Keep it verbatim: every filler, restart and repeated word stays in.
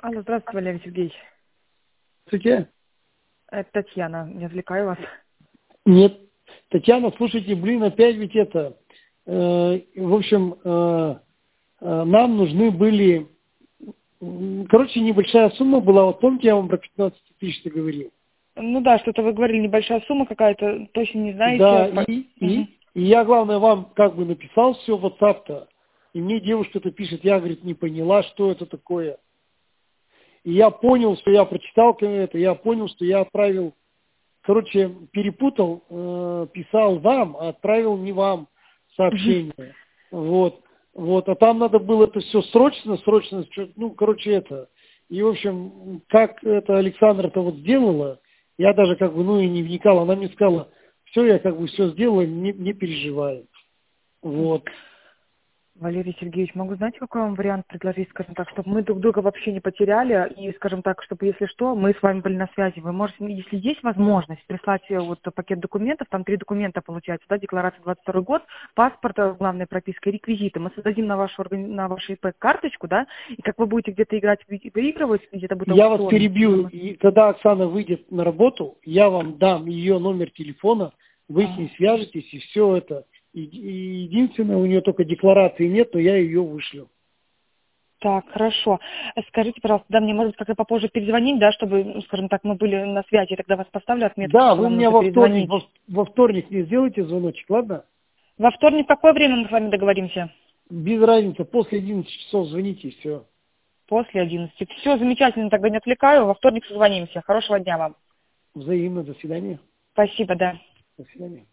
Алло, здравствуйте, Валерий Сергеевич. Здравствуйте. Это Татьяна. Не отвлекаю вас. Нет. Татьяна, слушайте, блин, опять ведь это. э, в общем, э, э, нам нужны были... м, Короче, небольшая сумма была. Вот помните, я вам про пятнадцать тысяч говорил? Ну да, что-то вы говорили, небольшая сумма какая-то, точно не знаете. Да, По- и, Мгм. и, и я, главное, вам как бы написал все в WhatsApp-то. И мне девушка-то пишет, я, говорит, не поняла, что это такое. И я понял, что я прочитал это, я понял, что я отправил, короче, перепутал, э, писал вам, а отправил не вам Мгм. сообщение. Вот, вот, а там надо было это все срочно, срочно, чё- ну, короче, это. И, в общем, как это Александра это вот сделала, я даже как бы, ну, и не вникал. Она мне сказала, все, я как бы все сделала, не, не переживай. Вот. Валерий Сергеевич, могу знать, какой вам вариант предложить, скажем так, чтобы мы друг друга вообще не потеряли, и, скажем так, чтобы, если что, мы с вами были на связи. Вы можете, если есть возможность, прислать э, вот пакет документов, там три документа получается, да, декларация двадцать второй год, паспорт, э, главная прописка, и реквизиты. Мы создадим на вашу, органи- на вашу ИП карточку, да, и как вы будете где-то играть, вы- выигрывать, где-то будет Я вас аукцион. перебью, и когда Оксана выйдет на работу, я вам дам ее номер телефона, вы с А. ней свяжетесь, и все это. И, и единственное, у нее только декларации нет, но я ее вышлю. Так, хорошо. Э, Скажите, пожалуйста, да, мне, может быть, как-то попозже перезвонить, да, чтобы, ну, скажем так, мы были на связи, я тогда вас поставлю отметку, Да, что вы вам мне нужно во вторник, перезвонить. во, во вторник мне сделайте звоночек, ладно? Во вторник в какое время мы с вами договоримся? Без разницы, после одиннадцати часов звоните, и все. После одиннадцати. Все, замечательно, тогда не отвлекаю. Во вторник созвонимся. Хорошего дня вам. Взаимно, до свидания. Спасибо, да. До свидания.